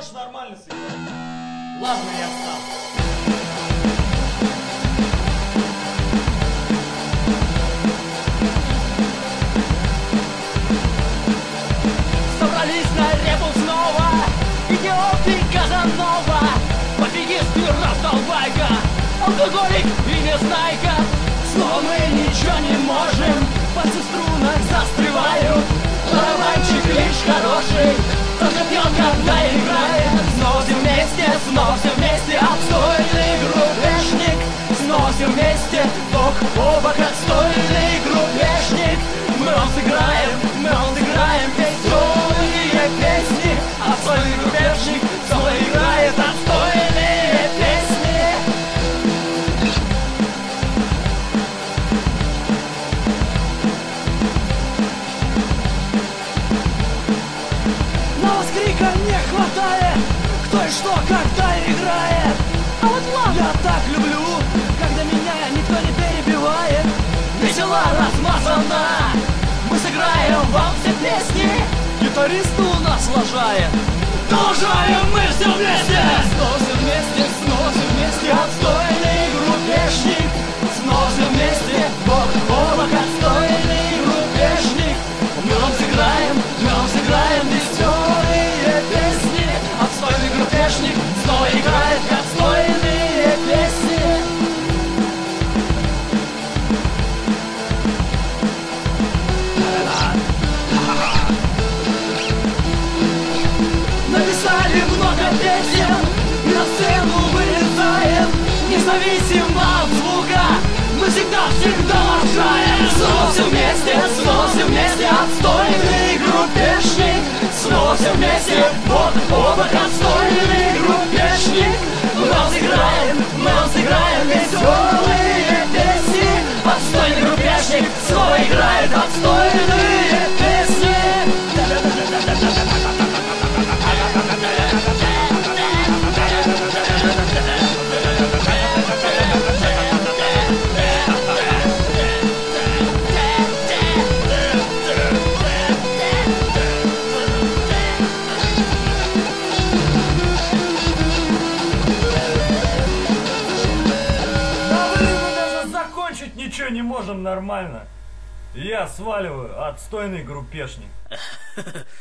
можешь нормально сыграть? Ладно, я встал. Собрались на репу снова идиоты Казанова, пофигист и раздолбайка, алкоголик и незнайка. Снова мы ничего не можем, пальцы в струнах застревают. Барабанчик лишь хороший, только пьет, когда играет. Снова все вместе, отстойный группешник. Снова все вместе, бок о бок, отстойный группешник. Мы вам сыграем веселые песни. Отстойный группешник снова играет отстойные песни. На вас крика не хватает, кто и что, когда играет. А вот ладно, я так люблю, когда меня никто не перебивает. Весело размазано, мы сыграем вам все песни. Гитарист у нас лажает, продолжаем мы все вместе. Снова все вместе, отстойный группешник. Снова все вместе, бок о бок, отстойный группешник. Мы вам сыграем веселые песни. Отстойный группешник снова играет отстойные песни. Написали много песен и на сцену вылезаем. Независимо от звука, мы всегда рожаем. Снова все вместе, отстойный группешник. Снова все вместе, бок о бок, отстойный группешник. Мы вам сыграем веселые песни. Отстойный группешник снова играет отстойные песни. Ничего не можем нормально. Я сваливаю, отстойный группешник.